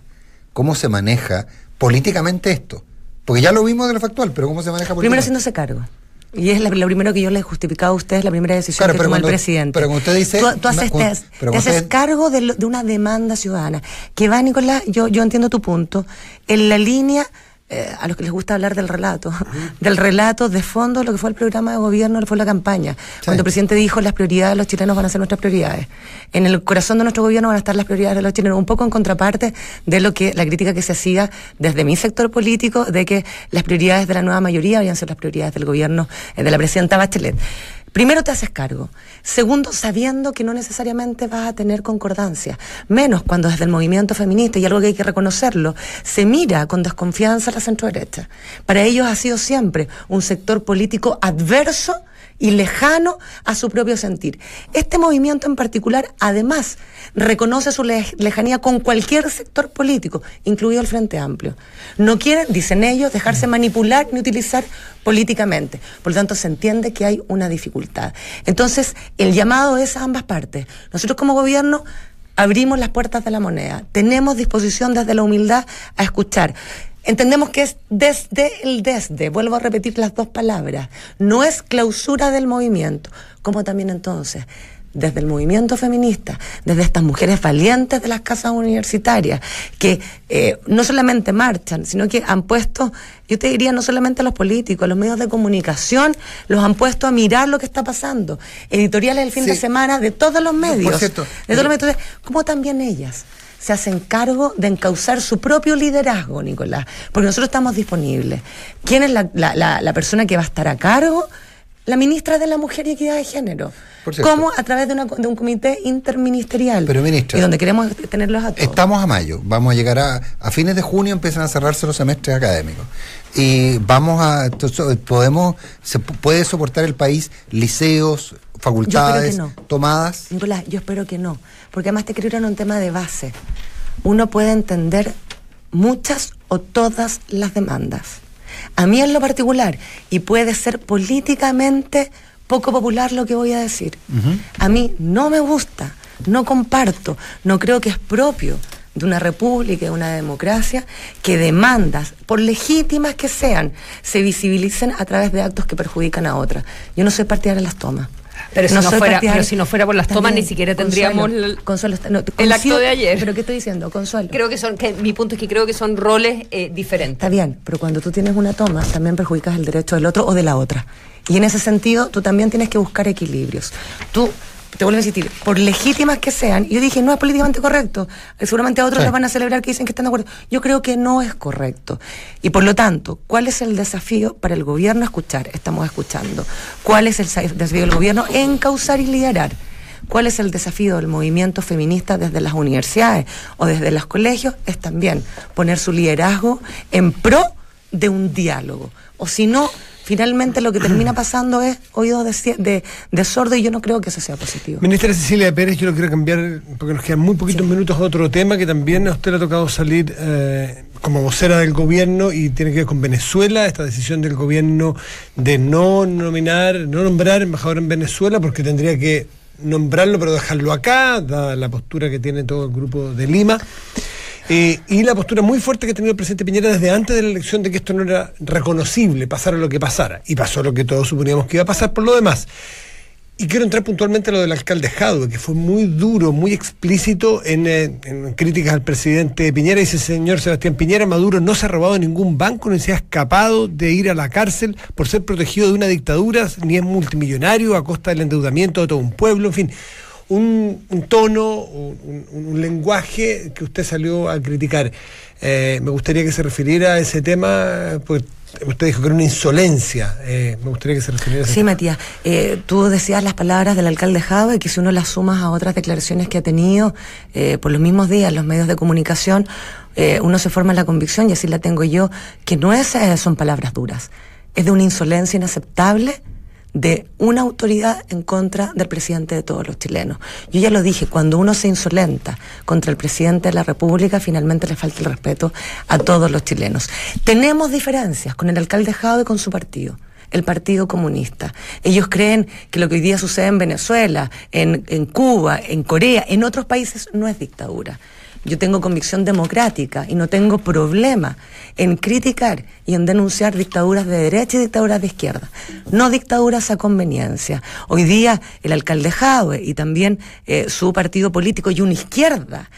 políticamente esto? Porque ya lo vimos de lo factual, pero ¿cómo se maneja políticamente? Primero haciéndose cargo. Y es lo primero que yo le he justificado a ustedes, la primera decisión que tomó el presidente. Pero como usted dice... Tú haces cargo de una demanda ciudadana. Que va, Nicolás, yo entiendo tu punto, en la línea... a los que les gusta hablar del relato de fondo, lo que fue el programa de gobierno, lo que fue la campaña. Sí. Cuando el presidente dijo, las prioridades de los chilenos van a ser nuestras prioridades. En el corazón de nuestro gobierno van a estar las prioridades de los chilenos, un poco en contraparte de la crítica que se hacía desde mi sector político, de que las prioridades de la nueva mayoría habían ser las prioridades del gobierno de la presidenta Bachelet. Primero, te haces cargo. Segundo, sabiendo que no necesariamente vas a tener concordancia. Menos cuando desde el movimiento feminista, y algo que hay que reconocerlo, se mira con desconfianza a la centroderecha. Para ellos ha sido siempre un sector político adverso y lejano a su propio sentir. Este movimiento en particular, además, reconoce su lejanía con cualquier sector político, incluido el Frente Amplio. No quieren, dicen ellos, dejarse manipular ni utilizar políticamente. Por lo tanto, se entiende que hay una dificultad. Entonces, el llamado es a ambas partes. Nosotros como gobierno abrimos las puertas de la moneda. Tenemos disposición desde la humildad a escuchar. Entendemos que es desde, vuelvo a repetir las dos palabras, no es clausura del movimiento, como también entonces, desde el movimiento feminista, desde estas mujeres valientes de las casas universitarias, que no solamente marchan, sino que han puesto, yo te diría, no solamente a los políticos, a los medios de comunicación, los han puesto a mirar lo que está pasando. Editoriales del fin de semana de todos los medios, por cierto, de todos los medios, como también ellas se hacen cargo de encauzar su propio liderazgo, Nicolás, porque nosotros estamos disponibles. ¿Quién es la persona que va a estar a cargo? La ministra de la Mujer y Equidad de Género. ¿Cómo? A través de un comité interministerial. Pero, ministra, y donde queremos tenerlos a todos. Estamos a mayo, vamos a llegar a fines de junio, empiezan a cerrarse los semestres académicos. Y se puede soportar el país liceos, facultades tomadas. Nicolás, yo espero que no, porque además te quiero ir a un tema de base. Uno puede entender muchas o todas las demandas. A mí en lo particular, y puede ser políticamente poco popular lo que voy a decir, a mí no me gusta, no comparto, no creo que es propio de una república, de una democracia, que demandas, por legítimas que sean, se visibilicen a través de actos que perjudican a otras. Yo no soy partidaria de las tomas. Pero si no fuera por las tomas, ni siquiera tendríamos Consuelo, el acto de ayer. ¿Pero qué estoy diciendo, Consuelo? Mi punto es que creo que son roles diferentes. Está bien, pero cuando tú tienes una toma, también perjudicas el derecho del otro o de la otra. Y en ese sentido, tú también tienes que buscar equilibrios. Te vuelvo a insistir, por legítimas que sean, yo dije, no es políticamente correcto, seguramente a otros les van a celebrar que dicen que están de acuerdo. Yo creo que no es correcto. Y por lo tanto, ¿cuál es el desafío para el gobierno escuchar? Estamos escuchando. ¿Cuál es el desafío del gobierno? Encauzar y liderar. ¿Cuál es el desafío del movimiento feminista desde las universidades o desde los colegios? Es también poner su liderazgo en pro de un diálogo. O si no, finalmente lo que termina pasando es oídos de sordo, y yo no creo que eso sea positivo. Ministra Cecilia Pérez, yo lo quiero cambiar, porque nos quedan muy poquitos minutos, a otro tema que también a usted le ha tocado salir como vocera del gobierno y tiene que ver con Venezuela, esta decisión del gobierno de no nombrar embajador en Venezuela, porque tendría que nombrarlo pero dejarlo acá, dada la postura que tiene todo el grupo de Lima. Y la postura muy fuerte que ha tenido el presidente Piñera desde antes de la elección de que esto no era reconocible, pasara lo que pasara. Y pasó lo que todos suponíamos que iba a pasar por lo demás. Y quiero entrar puntualmente a lo del alcalde Jadwe, que fue muy duro, muy explícito en críticas al presidente Piñera. Dice: señor Sebastián Piñera, Maduro no se ha robado ningún banco, ni se ha escapado de ir a la cárcel por ser protegido de una dictadura, ni es multimillonario a costa del endeudamiento de todo un pueblo, en fin. Un tono, un lenguaje que usted salió a criticar. Me gustaría que se refiriera a ese tema, pues usted dijo que era una insolencia. Me gustaría que se refiriera a ese tema. Matías, tú decías las palabras del alcalde Jadwe, que si uno las sumas a otras declaraciones que ha tenido por los mismos días los medios de comunicación, uno se forma la convicción, y así la tengo yo, que no son palabras duras, es de una insolencia inaceptable de una autoridad en contra del presidente de todos los chilenos. Yo ya lo dije, cuando uno se insolenta contra el presidente de la República, finalmente le falta el respeto a todos los chilenos. Tenemos diferencias con el alcalde Jadwe y con su partido, el Partido Comunista. Ellos creen que lo que hoy día sucede en Venezuela, en Cuba, en Corea, en otros países, no es dictadura. Yo tengo convicción democrática y no tengo problema en criticar y en denunciar dictaduras de derecha y dictaduras de izquierda, no dictaduras a conveniencia. Hoy día el alcalde Jadwe y también su partido político, y una izquierda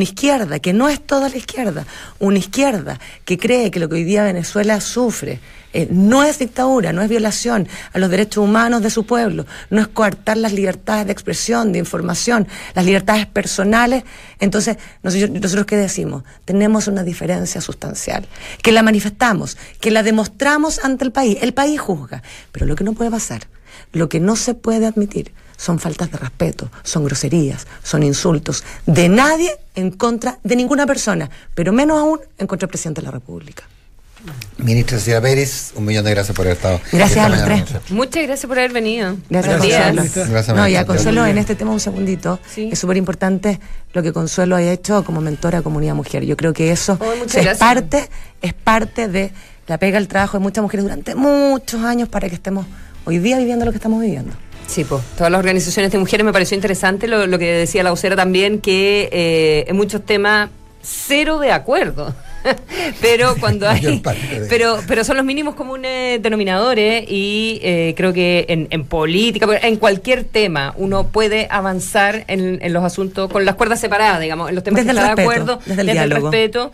que no es toda la izquierda, una izquierda que cree que lo que hoy día Venezuela sufre no es dictadura, no es violación a los derechos humanos de su pueblo, no es coartar las libertades de expresión, de información, las libertades personales. Entonces, nosotros ¿qué decimos? Tenemos una diferencia sustancial, que la manifestamos, que la demostramos ante el país juzga, pero lo que no puede pasar, lo que no se puede admitir, son faltas de respeto, son groserías, son insultos de nadie en contra de ninguna persona, pero menos aún en contra del presidente de la República. Ministra Cecilia Pérez, 1.000.000 de gracias por haber estado. Gracias a los tres. Muchas gracias por haber venido. Gracias, Buenos días. Consuelo. Gracias, No, y a maestra. Consuelo, en este tema un segundito, Sí. es súper importante lo que Consuelo ha hecho como mentora a Comunidad Mujer. Yo creo que eso Oh, muchas es gracias. parte de la pega, el trabajo de muchas mujeres durante muchos años para que estemos hoy día viviendo lo que estamos viviendo. Sí, pues todas las organizaciones de mujeres me pareció interesante lo que decía la vocera también, que en muchos temas cero de acuerdo. Pero cuando hay Mayor parte de- pero son los mínimos comunes denominadores y creo que en política, en cualquier tema uno puede avanzar en los asuntos con las cuerdas separadas, digamos, en los temas Desde que el está de respeto, acuerdo, desde el desde el diálogo. respeto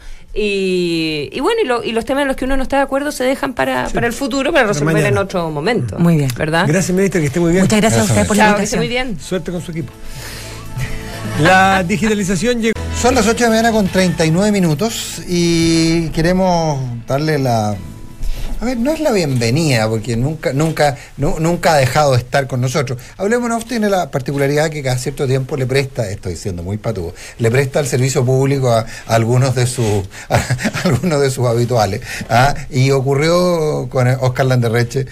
y bueno, y los temas en los que uno no está de acuerdo se dejan para el futuro, para resolver mañana. en otro momento. Muy bien. ¿Verdad? Gracias, ministra, que esté muy bien. Muchas gracias a ustedes por la Chao, que esté invitación. muy bien. Suerte con su equipo. La digitalización llegó. Son las 8 de la mañana con 39 minutos y queremos darle la... A ver, no es la bienvenida, porque nunca ha dejado de estar con nosotros. Hablemos, tiene la particularidad que cada cierto tiempo le presta, estoy siendo muy patudo, le presta el servicio público a algunos de sus habituales. Y ocurrió con Óscar Landerreche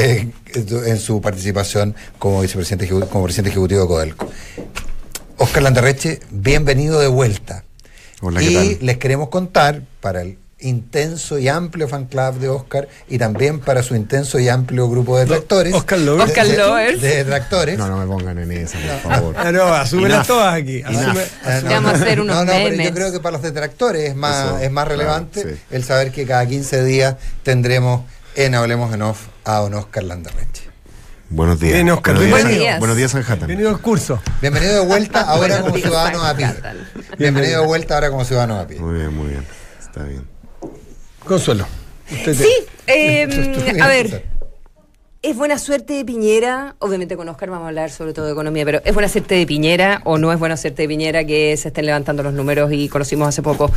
en su participación como presidente ejecutivo de Codelco. Óscar Landerreche, bienvenido de vuelta. Hola, ¿qué y tal? les queremos contar, para el intenso y amplio fan club de Óscar y también para su intenso y amplio grupo de detractores. Óscar Lovers. Óscar Lovers. De detractores. No me pongan en esa, por favor. No, asúmelas Enough. todas aquí. Enough. Vamos a hacer unos pero memes. yo creo que para los detractores es más Eso, relevante claro, sí. el saber que cada 15 días tendremos en Hablemos en Off a don Óscar Landerreche. Buenos días. Bien, Óscar, Buenos buenos días. Buenos días, Sanhattan. Bienvenido al curso. Bienvenido de vuelta ahora Buenos como días, ciudadano a pie. Manhattan. Bienvenido de vuelta ahora como ciudadano a pie. Muy bien. Está bien. Consuelo. Usted Sí, Bien, a ver, César. ¿es buena suerte de Piñera? Obviamente con Óscar vamos a hablar sobre todo de economía, pero ¿es buena suerte de Piñera o no es buena suerte de Piñera que se estén levantando los números y conocimos hace poco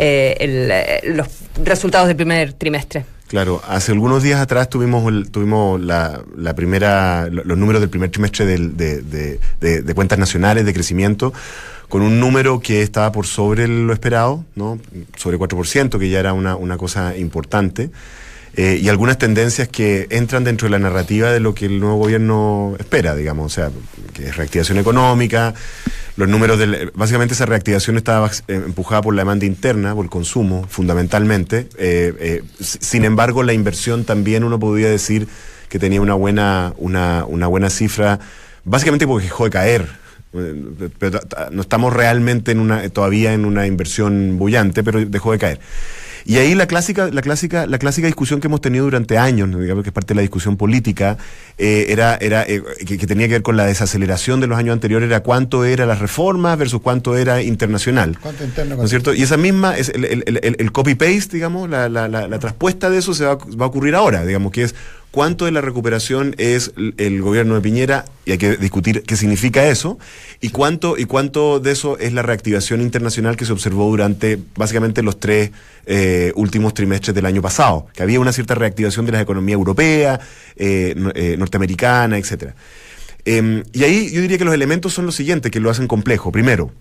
los resultados del primer trimestre? Claro, hace algunos días atrás tuvimos la primera, los números del primer trimestre de cuentas nacionales de crecimiento, con un número que estaba por sobre lo esperado, ¿no? Sobre 4%, que ya era una cosa importante, y algunas tendencias que entran dentro de la narrativa de lo que el nuevo gobierno espera, digamos, o sea, que es reactivación económica. Los números básicamente esa reactivación estaba empujada por la demanda interna, por el consumo, fundamentalmente. Sin embargo, la inversión también uno podría decir que tenía una buena cifra, básicamente porque dejó de caer. Pero no estamos realmente todavía en una inversión bullante, pero dejó de caer. Y ahí la clásica discusión que hemos tenido durante años, digamos que es parte de la discusión política, que tenía que ver con la desaceleración de los años anteriores, era cuánto era las reformas versus cuánto era internacional. ¿Cuánto interno? ¿No es cierto? Y esa misma, es el copy-paste, digamos, la traspuesta de eso va a ocurrir ahora, digamos, que es cuánto de la recuperación es el gobierno de Piñera, y hay que discutir qué significa eso, y cuánto de eso es la reactivación internacional que se observó durante básicamente los 3 últimos trimestres del año pasado, que había una cierta reactivación de las economías europeas, norteamericana, etcétera. Y ahí yo diría que los elementos son los siguientes que lo hacen complejo. Primero,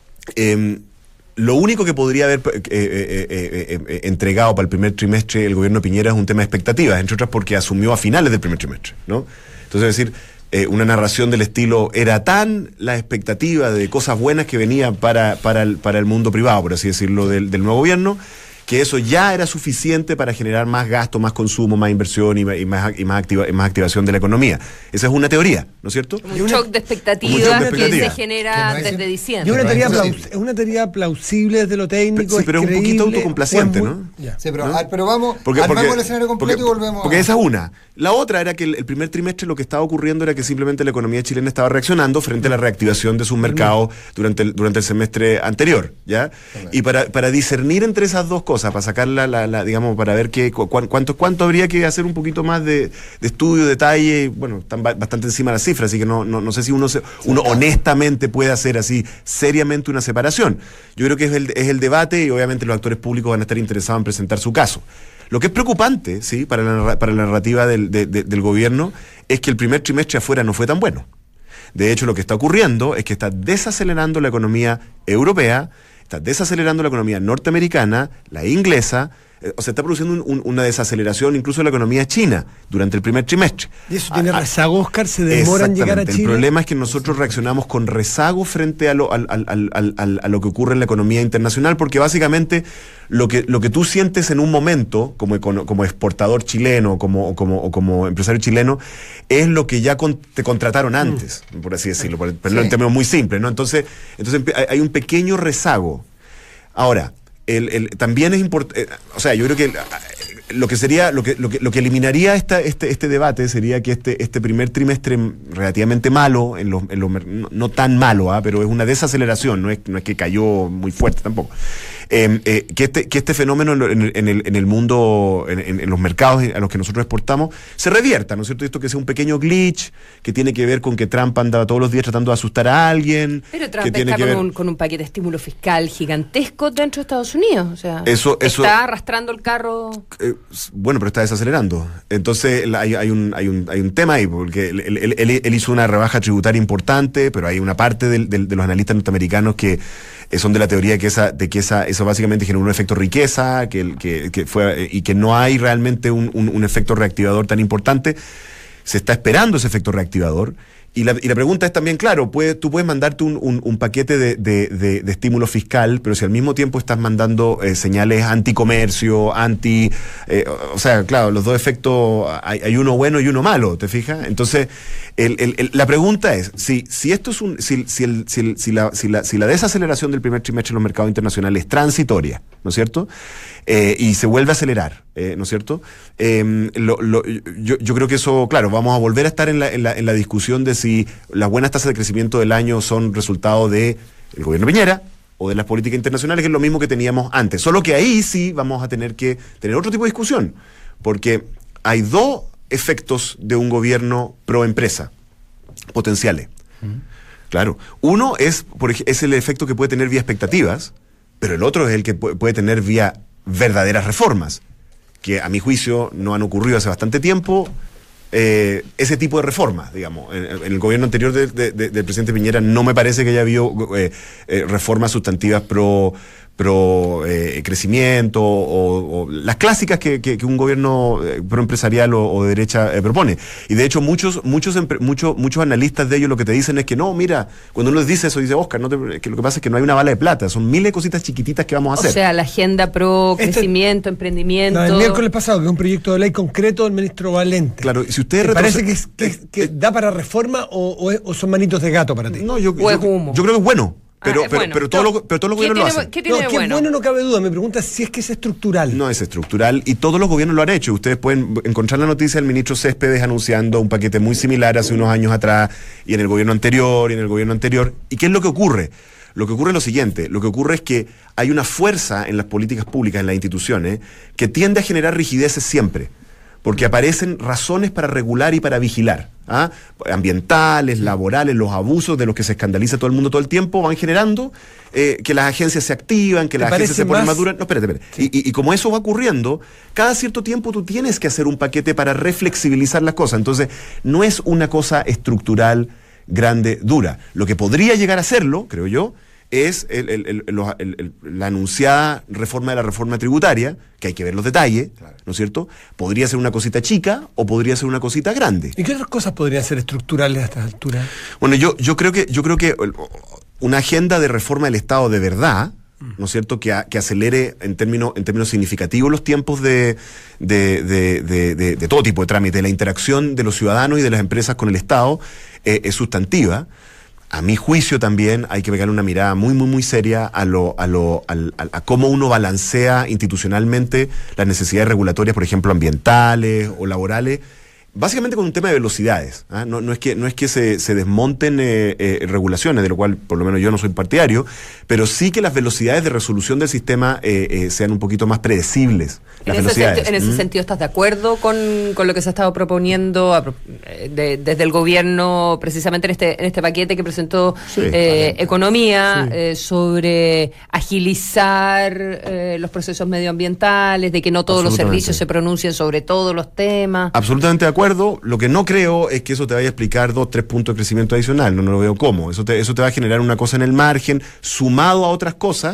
lo único que podría haber entregado para el primer trimestre el gobierno de Piñera es un tema de expectativas, entre otras porque asumió a finales del primer trimestre, ¿no? Entonces, es decir, una narración del estilo, era tan la expectativa de cosas buenas que venía para el mundo privado, por así decirlo, del nuevo gobierno, que eso ya era suficiente para generar más gasto, más consumo, más inversión y más activación de la economía. Esa es una teoría, ¿no es cierto? Como un shock de expectativas Un shock de que expectativas. se genera Que no es desde Y diciembre. una Pero teoría, es imposible. es una teoría plausible desde lo técnico. Sí, pero es un poquito creíble, autocomplaciente, o es muy- ¿no? Ya. Sí, pero, ¿no? pero vamos, armamos el escenario completo y volvemos porque esa es una. La otra era que el primer trimestre lo que estaba ocurriendo era que simplemente la economía chilena estaba reaccionando frente a la reactivación de sus mercados durante el semestre anterior, ¿ya? Y para discernir entre esas dos cosas, para sacar digamos, para ver cuánto habría que hacer un poquito más de estudio, detalle, bueno, están bastante encima de las cifras, así que no sé si uno honestamente puede hacer así seriamente una separación. Yo creo que es el debate y obviamente los actores públicos van a estar interesados en presentar su caso. Lo que es preocupante, ¿sí?, para la narrativa del gobierno es que el primer trimestre afuera no fue tan bueno. De hecho, lo que está ocurriendo es que está desacelerando la economía europea, está desacelerando la economía norteamericana, la inglesa, se está produciendo una desaceleración incluso de la economía china durante el primer trimestre. ¿Y eso tiene rezago, Oscar? ¿Se demora en llegar a Chile? El problema es que nosotros reaccionamos con rezago frente a lo que ocurre en la economía internacional, porque básicamente lo que tú sientes en un momento como exportador chileno o como empresario chileno es lo que ya te contrataron antes, por así decirlo, pero en términos muy simples, ¿no? Entonces hay un pequeño rezago. Ahora, también es importante, yo creo que lo que eliminaría este debate sería que este primer trimestre relativamente malo, no tan malo, pero es una desaceleración, no es que cayó muy fuerte tampoco. Que este fenómeno en el mundo, en los mercados a los que nosotros exportamos, se revierta, ¿no es cierto? Esto que sea un pequeño glitch, que tiene que ver con que Trump anda todos los días tratando de asustar a alguien. Pero Trump está con un paquete de estímulo fiscal gigantesco dentro de Estados Unidos, o sea, está arrastrando el carro. Bueno, pero está desacelerando. Entonces hay un tema ahí, porque él hizo una rebaja tributaria importante, pero hay una parte de los analistas norteamericanos que son de la teoría de que eso básicamente generó un efecto riqueza, que fue, y que no hay realmente un efecto reactivador tan importante. Se está esperando ese efecto reactivador. Y la pregunta es también, claro, tú puedes mandarte un paquete de estímulo fiscal, pero si al mismo tiempo estás mandando señales anticomercio, claro, los dos efectos, hay uno bueno y uno malo, ¿te fijas? Entonces, la pregunta es, si esto es si la desaceleración del primer trimestre en los mercados internacionales es transitoria, ¿no es cierto? Y se vuelve a acelerar, ¿no es cierto? Yo creo que eso, claro, vamos a volver a estar en la discusión de si las buenas tasas de crecimiento del año son resultado del gobierno Piñera o de las políticas internacionales, que es lo mismo que teníamos antes. Solo que ahí sí vamos a tener que tener otro tipo de discusión, porque hay dos efectos de un gobierno pro empresa potenciales. Claro, uno es el efecto que puede tener vía expectativas, pero el otro es el que puede tener vía verdaderas reformas, que a mi juicio no han ocurrido hace bastante tiempo. Ese tipo de reformas, digamos, en el gobierno anterior del presidente Piñera no me parece que haya habido reformas sustantivas pro crecimiento o las clásicas que un gobierno pro empresarial o de derecha propone. Y de hecho muchos analistas de ellos lo que te dicen es que no, mira, cuando uno les dice eso, dice Oscar, que lo que pasa es que no hay una bala de plata, son miles de cositas chiquititas que vamos a hacer. O sea, la agenda pro crecimiento, emprendimiento. El miércoles pasado, que es un proyecto de ley concreto del ministro Valente. Claro, si ustedes ¿Parece que da para reforma o son manitos de gato para ti? No, yo creo que es bueno. Pero todos los gobiernos lo hacen. ¿Qué tiene de bueno? Bueno, no cabe duda. Me pregunta si es que es estructural. No es estructural y todos los gobiernos lo han hecho. Ustedes pueden encontrar la noticia del ministro Céspedes anunciando un paquete muy similar hace unos años atrás y en el gobierno anterior y en el gobierno anterior. ¿Y qué es lo que ocurre? Lo que ocurre es lo siguiente. Lo que ocurre es que hay una fuerza en las políticas públicas, en las instituciones, que tiende a generar rigideces siempre. Porque aparecen razones para regular y para vigilar. Ambientales, laborales, los abusos de los que se escandaliza todo el mundo todo el tiempo van generando que las agencias se activan, que las agencias se ponen más duras. No, espérate. Sí. Y como eso va ocurriendo, cada cierto tiempo tú tienes que hacer un paquete para reflexibilizar las cosas. Entonces, no es una cosa estructural, grande, dura. Lo que podría llegar a serlo, creo yo, es la anunciada reforma de la reforma tributaria, que hay que ver los detalles, claro, ¿no es cierto? Podría ser una cosita chica o podría ser una cosita grande. ¿Y qué otras cosas podrían ser estructurales a estas alturas? Bueno, yo creo que una agenda de reforma del Estado de verdad, ¿no es cierto?, que acelere en términos significativos los tiempos de todo tipo de trámite, la interacción de los ciudadanos y de las empresas con el Estado es sustantiva. A mi juicio también hay que pegarle una mirada muy, muy, muy seria a cómo uno balancea institucionalmente las necesidades regulatorias, por ejemplo, ambientales o laborales, básicamente con un tema de velocidades. No es que se desmonten regulaciones, de lo cual por lo menos yo no soy partidario, pero sí que las velocidades de resolución del sistema sean un poquito más predecibles. En ese sentido, ¿estás de acuerdo con lo que se ha estado proponiendo desde el gobierno, precisamente en este paquete que presentó Economía, sobre agilizar los procesos medioambientales, de que no todos los servicios se pronuncien sobre todos los temas? Absolutamente de acuerdo. Lo que no creo es que eso te vaya a explicar 2-3 puntos de crecimiento adicional. No lo veo cómo. Eso te va a generar una cosa en el margen, sumado a otras cosas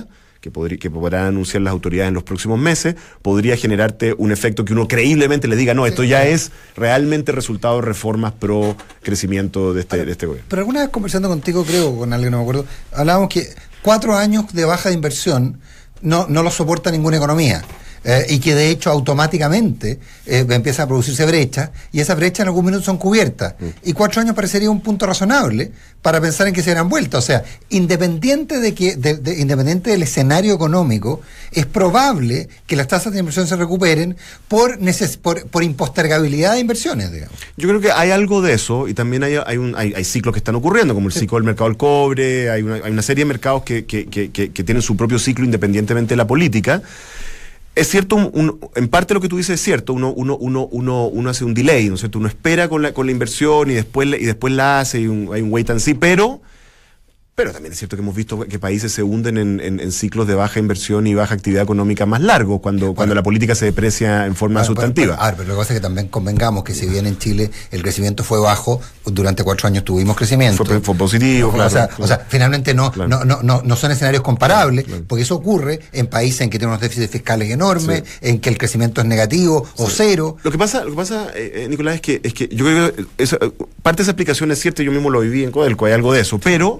que podrán anunciar las autoridades en los próximos meses, podría generarte un efecto que uno creíblemente le diga, no, esto ya es realmente resultado de reformas pro crecimiento de este gobierno. Pero alguna vez conversando contigo, creo, con alguien, no me acuerdo, hablábamos que 4 años de baja de inversión no lo soporta ninguna economía. Y que de hecho automáticamente empiezan a producirse brechas, y esas brechas en algún minuto son cubiertas. Y 4 años parecería un punto razonable para pensar en que se verán vueltas. O sea, independiente independiente del escenario económico, es probable que las tasas de inversión se recuperen por impostergabilidad de inversiones, digamos. Yo creo que hay algo de eso, y también hay ciclos que están ocurriendo, como el ciclo del mercado del cobre, hay una serie de mercados que tienen su propio ciclo independientemente de la política. Es cierto, en parte lo que tú dices es cierto, uno hace un delay, ¿no es cierto? Uno espera con la inversión y después la hace, hay un wait and see, pero también es cierto que hemos visto que países se hunden en ciclos de baja inversión y baja actividad económica más largos, cuando la política se deprecia en forma sustantiva. Pero lo que pasa es que también convengamos que si bien en Chile el crecimiento fue bajo, durante 4 años tuvimos crecimiento. Fue positivo, claro. O sea, finalmente no son escenarios comparables, porque eso ocurre en países en que tienen unos déficits fiscales enormes, en que el crecimiento es negativo o cero. Lo que pasa, Nicolás, es que yo creo que parte de esa explicación es cierta, yo mismo lo viví en Codelco, hay algo de eso, pero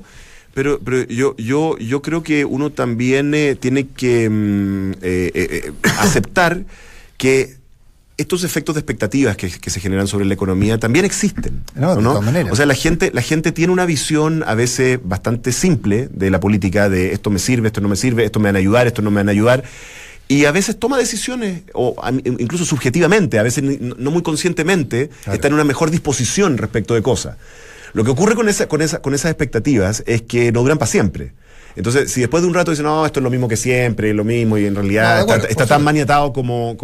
yo creo que uno también tiene que aceptar que estos efectos de expectativas que se generan sobre la economía también existen. No, de todas maneras. O sea, la gente tiene una visión a veces bastante simple de la política, de esto me sirve, esto no me sirve, esto me van a ayudar, esto no me van a ayudar. Y a veces toma decisiones, o incluso subjetivamente, a veces no muy conscientemente, claro, está en una mejor disposición respecto de cosas. Lo que ocurre con esas expectativas es que no duran para siempre. Entonces, si después de un rato dicen, no, esto es lo mismo que siempre, es lo mismo, y en realidad está tan maniatado como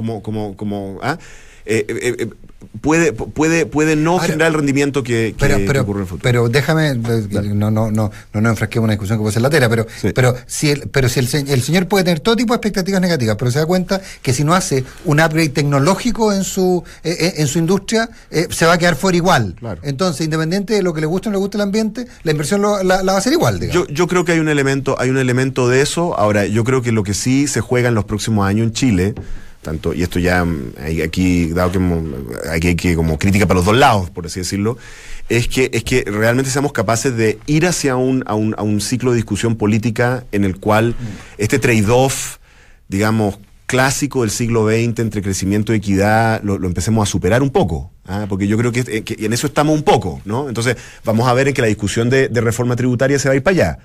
puede no generar el rendimiento que ocurre en el futuro. Pero déjame, no enfrasquemos una discusión que puede ser latera, pero si el señor puede tener todo tipo de expectativas negativas, pero se da cuenta que si no hace un upgrade tecnológico en su industria, se va a quedar fuera igual. Claro. Entonces, independiente de lo que le guste o no le guste el ambiente, la inversión la va a hacer igual, digamos. Yo creo que hay un elemento de eso. Ahora, yo creo que lo que sí se juega en los próximos años en Chile, tanto, y esto ya aquí, dado que hay que como crítica para los dos lados, por así decirlo, es que realmente seamos capaces de ir hacia un ciclo de discusión política en el cual este trade-off, digamos, clásico del siglo XX entre crecimiento y equidad lo empecemos a superar un poco, porque yo creo que en eso estamos un poco, ¿no? Entonces vamos a ver en que la discusión de reforma tributaria se va a ir para allá.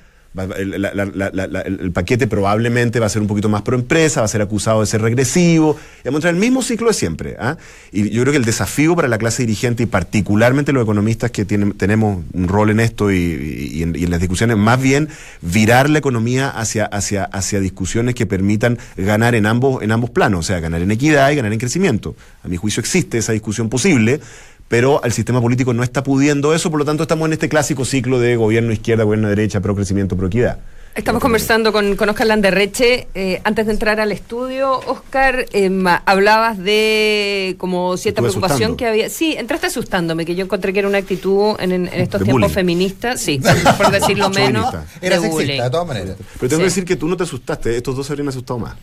El paquete probablemente va a ser un poquito más pro empresa, va a ser acusado de ser regresivo, y vamos a entrar en el mismo ciclo de siempre. Y yo creo que el desafío para la clase dirigente, y particularmente los economistas que tenemos un rol en esto y en las discusiones, más bien virar la economía hacia discusiones que permitan ganar en ambos planos, o sea, ganar en equidad y ganar en crecimiento. A mi juicio existe esa discusión posible, pero el sistema político no está pudiendo eso, por lo tanto estamos en este clásico ciclo de gobierno izquierda, gobierno derecha, pro crecimiento, pro equidad. Estamos conversando con Óscar Landerreche. Antes de entrar al estudio, Óscar, hablabas de como cierta preocupación que había. Sí, entraste asustándome, que yo encontré que era una actitud en estos tiempos bullying. Feministas, sí, por decirlo menos. Era de sexista, bullying. de todas maneras. Pero tengo que decir que tú no te asustaste, estos dos se habrían asustado más.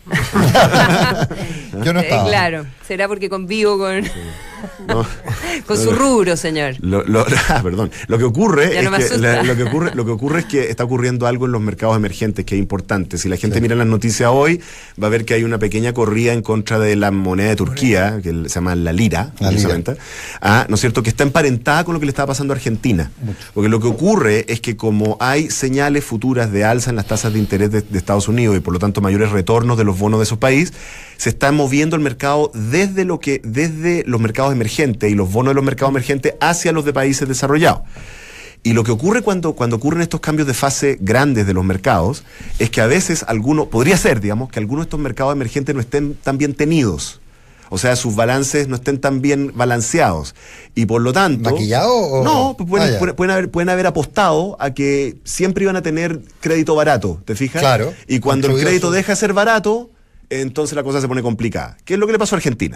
Yo no estaba. Claro, será porque convivo con... No, con su rubro, señor. Perdón. Lo que ocurre Ya no me asusta. lo que ocurre es que está ocurriendo algo en los mercados emergentes que es importante. Si la gente mira las noticias hoy, va a ver que hay una pequeña corrida en contra de la moneda de Turquía, que se llama la lira, ¿no es cierto? Que está emparentada con lo que le estaba pasando a Argentina. Mucho. Porque lo que ocurre es que como hay señales futuras de alza en las tasas de interés de Estados Unidos y por lo tanto mayores retornos de los bonos de esos países, se está moviendo el mercado desde los mercados emergentes y los bonos de los mercados emergentes hacia los de países desarrollados. Y lo que ocurre cuando ocurren estos cambios de fase grandes de los mercados es que a veces podría ser, digamos, que algunos de estos mercados emergentes no estén tan bien tenidos. O sea, sus balances no estén tan bien balanceados. Y por lo tanto... ¿Maquillado o...? No, pueden haber apostado a que siempre iban a tener crédito barato, ¿te fijas? Claro. Y cuando el crédito deja de ser barato, entonces la cosa se pone complicada. ¿Qué es lo que le pasó a Argentina?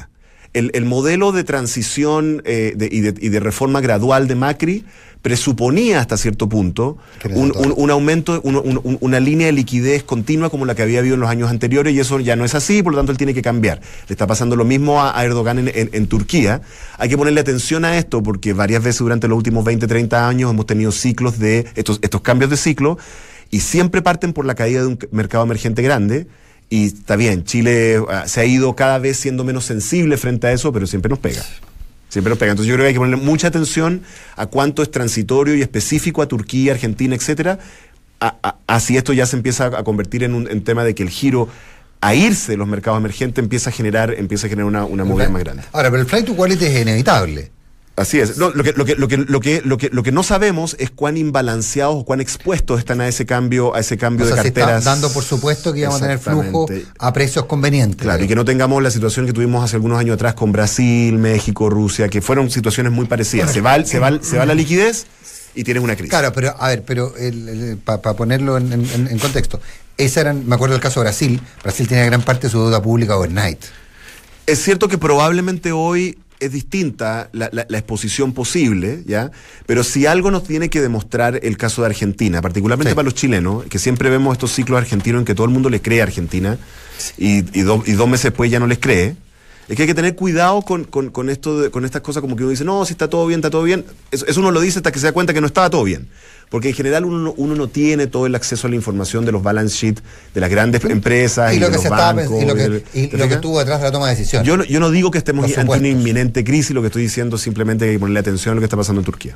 el modelo de transición y de reforma gradual de Macri presuponía hasta cierto punto un aumento, una línea de liquidez continua como la que había habido en los años anteriores, y eso ya no es así, por lo tanto él tiene que cambiar. Le está pasando lo mismo a Erdogan en Turquía. Hay que ponerle atención a esto porque varias veces durante los últimos 20, 30 años hemos tenido ciclos de estos cambios de ciclo, y siempre parten por la caída de un mercado emergente grande. Y está bien, Chile se ha ido cada vez siendo menos sensible frente a eso, pero siempre nos pega. Siempre nos pega. Entonces yo creo que hay que ponerle mucha atención a cuánto es transitorio y específico a Turquía, Argentina, etcétera, así esto ya se empieza a convertir en un tema de que el giro a irse de los mercados emergentes empieza a generar una movida más grande. Ahora, pero el flight to quality es inevitable. Así es. No, lo que no sabemos es cuán imbalanceados o cuán expuestos están a ese cambio de carteras. Se está dando por supuesto que íbamos a tener flujo a precios convenientes. Claro, y que no tengamos la situación que tuvimos hace algunos años atrás con Brasil, México, Rusia, que fueron situaciones muy parecidas. Se va la liquidez y tienes una crisis. Claro, pero a ver, para ponerlo en contexto, me acuerdo del caso de Brasil. Brasil tenía gran parte de su deuda pública overnight. Es cierto que probablemente hoy es distinta la exposición posible, ¿ya? Pero si algo nos tiene que demostrar el caso de Argentina, particularmente para los chilenos, que siempre vemos estos ciclos argentinos en que todo el mundo le cree a Argentina y 2 meses después ya no les cree, es que hay que tener cuidado con estas cosas como que uno dice, no, si está todo bien, está todo bien. Eso uno lo dice hasta que se da cuenta que no estaba todo bien. Porque en general uno no tiene todo el acceso a la información de los balance sheet de las grandes empresas y de los bancos. Y lo que estuvo detrás de la toma de decisiones. Yo no digo que estemos ante una inminente crisis, lo que estoy diciendo simplemente que hay que ponerle atención a lo que está pasando en Turquía.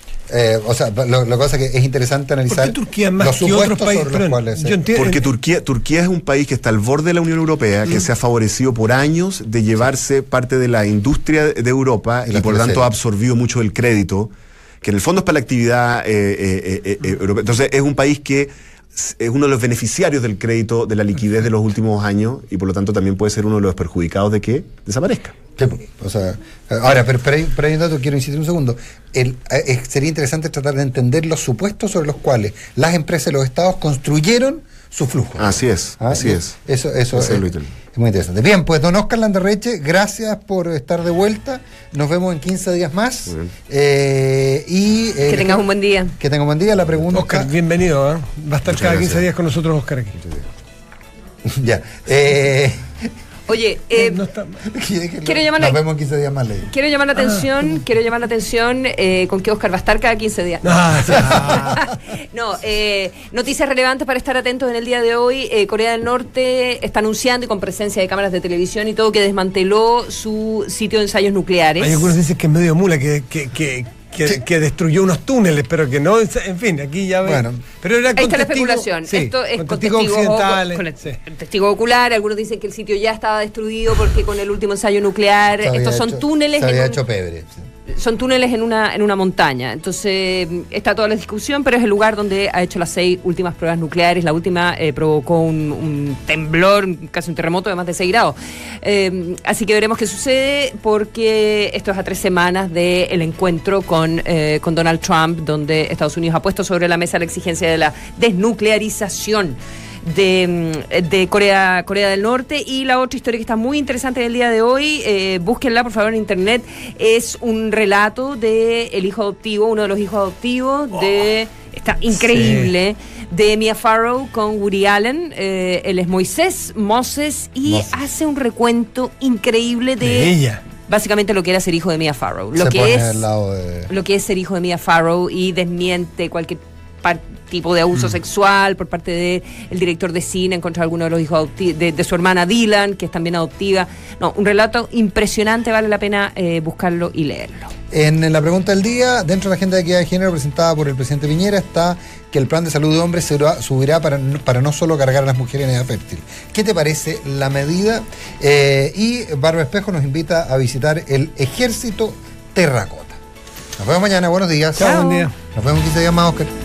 Lo que pasa es que es interesante analizar. ¿Por qué Turquía más que otros países? Porque Turquía es un país que está al borde de la Unión Europea, que se ha favorecido por años de llevarse parte de la industria de Europa y por lo tanto ha absorbido mucho del crédito, que en el fondo es para la actividad europea. Entonces es un país que es uno de los beneficiarios del crédito, de la liquidez de los últimos años, y por lo tanto también puede ser uno de los perjudicados de que desaparezca. Ahora, pero hay un dato, quiero insistir un segundo. Sería interesante tratar de entender los supuestos sobre los cuales las empresas y los estados construyeron su flujo. Así es. Eso es muy interesante. Bien, pues don Óscar Landerreche, gracias por estar de vuelta. Nos vemos en 15 días más. Que tengas un buen día. Que tenga un buen día. La pregunta... Óscar, bienvenido. Va a estar cada 15 días con nosotros Óscar aquí. Ya. Oye, quiero llamar nos vemos en 15 días más, Ley. Quiero llamar la atención con que Óscar va a estar cada 15 días. Noticias relevantes para estar atentos en el día de hoy. Corea del Norte está anunciando, y con presencia de cámaras de televisión y todo, que desmanteló su sitio de ensayos nucleares. Hay algunos dicen que es medio mula, que destruyó unos túneles, pero que no, en fin, aquí ya bueno, pero era ahí está la especulación. Esto es con testigos occidentales, testigo ocular. Algunos dicen que el sitio ya estaba destruido porque con el último ensayo nuclear son túneles. Se había hecho pebre. Son túneles en una montaña. Entonces está toda la discusión, pero es el lugar donde ha hecho las 6 últimas pruebas nucleares. La última provocó un temblor, casi un terremoto de más de 6 grados. Así que veremos qué sucede, porque esto es a 3 semanas del encuentro con Donald Trump, donde Estados Unidos ha puesto sobre la mesa la exigencia de la desnuclearización de Corea del Norte. Y la otra historia que está muy interesante en el día de hoy, búsquenla por favor en internet, es un relato de el hijo adoptivo, uno de los hijos adoptivos está increíble, de Mia Farrow con Woody Allen. Él es Moses, y hace un recuento increíble de ella. Básicamente lo que era ser hijo de Mia Farrow, lo que es ser hijo de Mia Farrow, y desmiente cualquier tipo de abuso sexual por parte del director de cine en contra de alguno de los hijos de su hermana Dylan, que es también adoptiva. Un relato impresionante, vale la pena buscarlo y leerlo. En la pregunta del día, dentro de la agenda de equidad de género presentada por el presidente Piñera, está que el plan de salud de hombres subirá para no solo cargar a las mujeres en edad fértil. ¿Qué te parece la medida? Y Bárbara Espejo nos invita a visitar el Ejército Terracota. Nos vemos mañana, buenos días. Chao. Buen día. Nos vemos 15 días más, Óscar.